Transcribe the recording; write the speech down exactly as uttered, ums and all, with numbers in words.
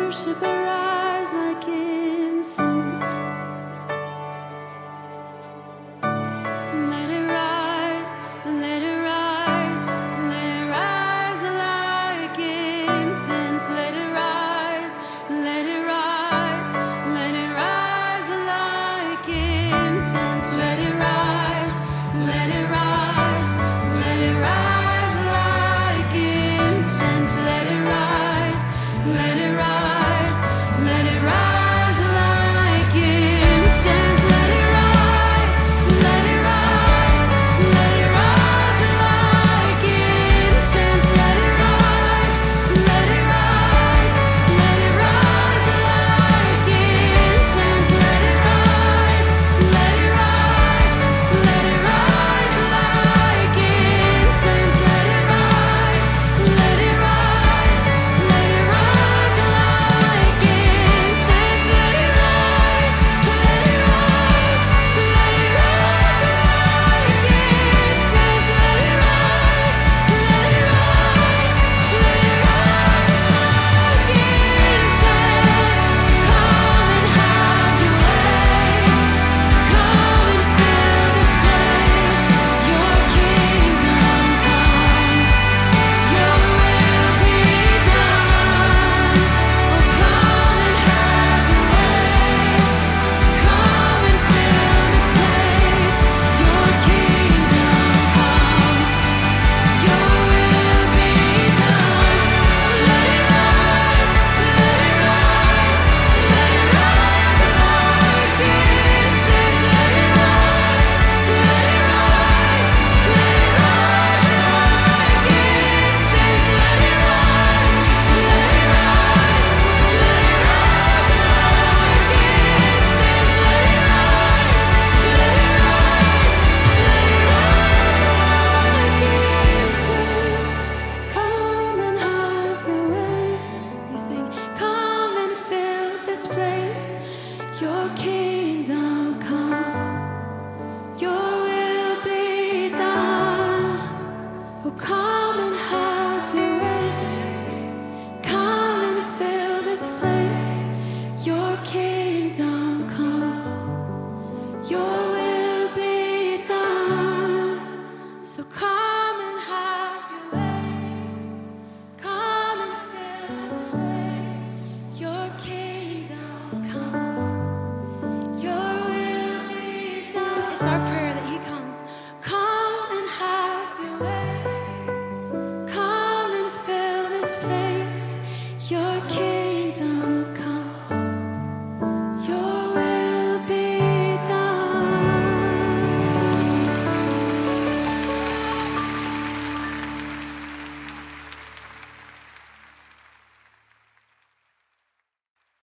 worship arise like incense. Let it rise, let it rise, let it rise like incense. Let it rise, let it rise, let it rise like incense. Let it rise, let it rise, let it rise like incense. Let it rise, let it rise, let it rise like incense. Let it rise, let it rise, let it rise like incense. Let it rise, let it rise, let it rise like incense. Let it rise, let it rise, let it rise like incense. Let it rise, let it rise, let it rise like incense. Let it rise, let it rise, let it rise like incense. Let it rise, let it rise, let it rise like incense. So come and have your way. Come and fill this place. Your kingdom come. Your will be done. Oh, come and have your way. Come and fill this place. Your kingdom come. Your will be done. Let it rise, let it rise, let it rise like incense. Let it rise, let it rise, let it rise like incense. Let it rise, let it rise, let it rise like incense. Let it rise, let it rise, let it rise like incense. Come and have your way. You sing, come and fill this place. Your king.